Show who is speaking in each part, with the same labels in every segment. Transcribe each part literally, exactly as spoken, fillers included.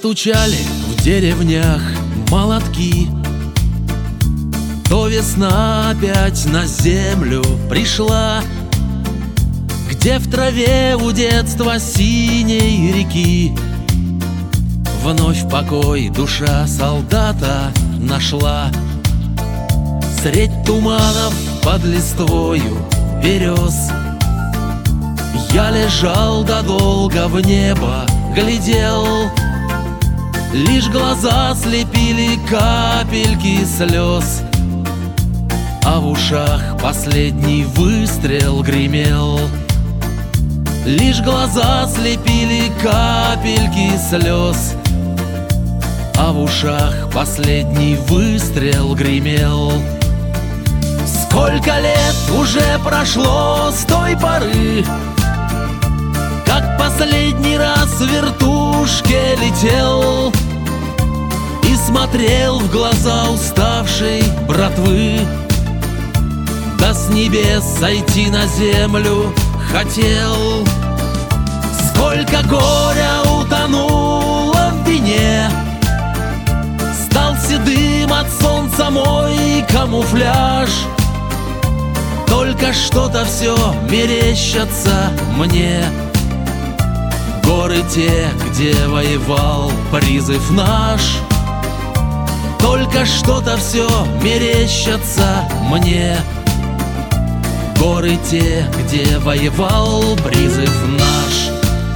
Speaker 1: Застучали в деревнях молотки, то весна опять на землю пришла, где в траве у детства синей реки вновь покой душа солдата нашла. Средь туманов под листвою берез я лежал да долго в небо глядел. Лишь глаза слепили капельки слез, а в ушах последний выстрел гремел. Лишь глаза слепили капельки слез, а в ушах последний выстрел гремел. Сколько лет уже прошло с той поры, как последний раз в вертушке летел и смотрел в глаза уставшей братвы, да с небес сойти на землю хотел. Сколько горя утонуло в вине, стал седым от солнца мой камуфляж. Только что-то все мерещатся мне горы те, где воевал призыв наш. Только что-то все мерещатся мне горы те, где воевал призыв наш.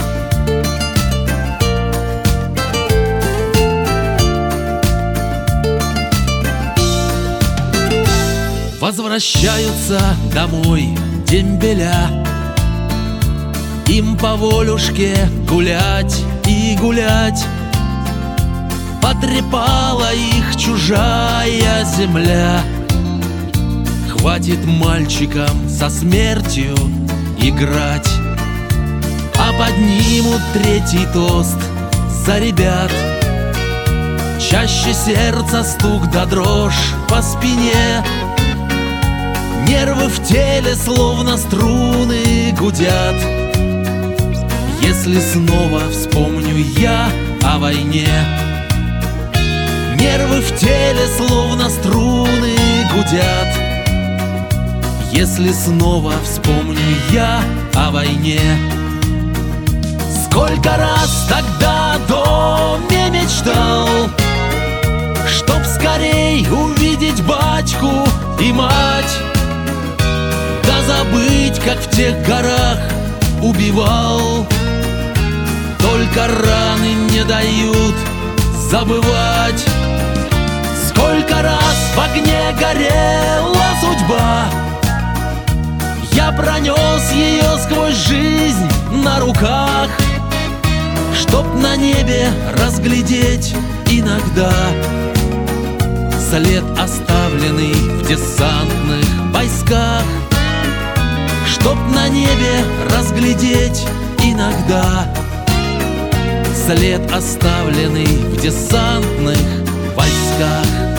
Speaker 1: Возвращаются домой дембеля, им по волюшке гулять и гулять. Потрепала их чужая земля. Хватит мальчикам со смертью играть, а поднимут третий тост за ребят. Чаще сердца стук да дрожь по спине, нервы в теле словно струны гудят. Если снова вспомню я о войне, нервы в теле словно струны гудят. Если снова вспомню я о войне. Сколько раз тогда о доме мечтал, чтоб скорей увидеть батьку и мать, да забыть, как в тех горах убивал. Только раны не дают забывать. Сколько раз в огне горела судьба, я пронес ее сквозь жизнь на руках, чтоб на небе разглядеть иногда след, оставленный в десантных войсках. Чтоб на небе разглядеть иногда след, оставленный в десантных войсках.